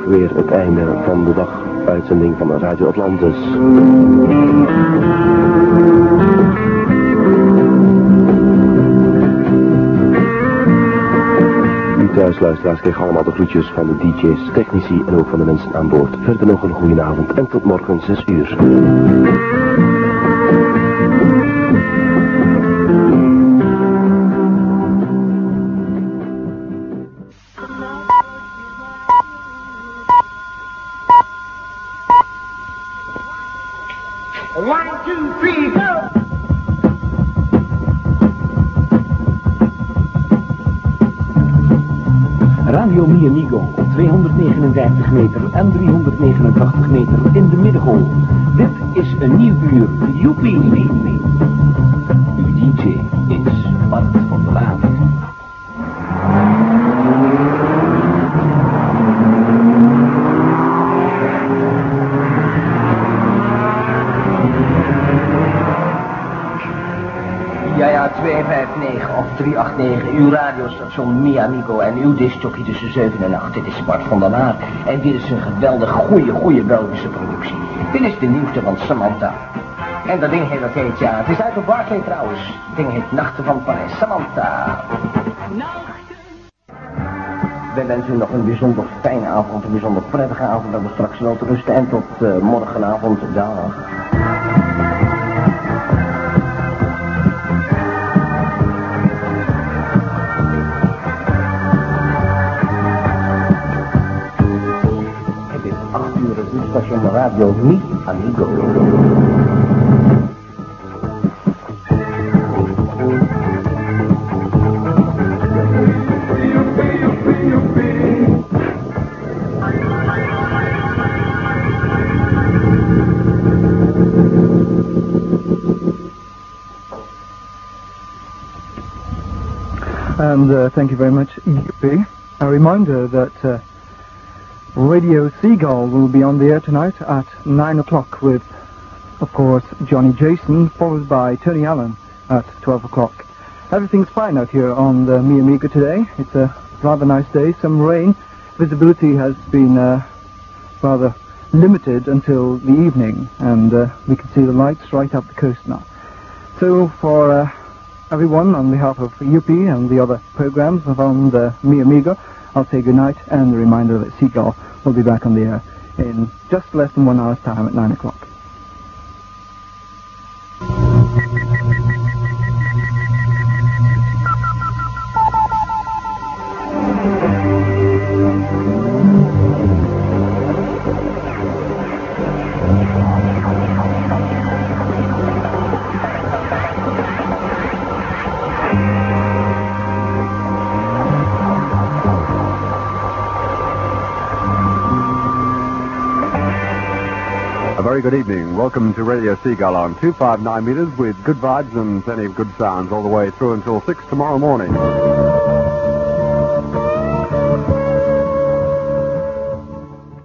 weer het einde van de dag uitzending van Radio Atlantis. U thuisluisteraars krijgen allemaal de groetjes van de DJ's, technici en ook van de mensen aan boord. Verder nog een goede avond en tot morgen 6 uur. Radio Mi Amigo op 259 meter en 389 meter in de middengolf. Dit is een nieuw uur. Joepie. Uw DJ is Bart van der Laan. Ja, 259 of 389, uw radiostation Mi Amigo en uw discjockey tussen 7 en 8. Dit is Bart van der Laan en dit is een geweldig goede Belgische productie. Dit is de nieuwste van Samantha. En dat ding heet, ja, het is uit op Barclay trouwens. Het ding heet Nachten van Parijs. Samantha. Wij wensen u nog een bijzonder fijne avond, een bijzonder prettige avond. Dat we straks wel te rusten en tot morgenavond. Dag. Station Radio Mi Amigo. And thank you very much, Yuppie. A reminder that Radio Seagull will be on the air tonight at 9 o'clock with, of course, Johnny Jason, followed by Tony Allen at 12 o'clock. Everything's fine out here on the Mi Amigo today. It's a rather nice day, some rain. Visibility has been rather limited until the evening, and we can see the lights right up the coast now. So for everyone, on behalf of Yuppie and the other programs on the Mi Amigo, I'll say good night, and a reminder that Seagull will be back on the air in just less than 1 hour's time at 9 o'clock. Very good evening. Welcome to Radio Seagull on 259 meters with good vibes and plenty of good sounds all the way through until 6 tomorrow morning.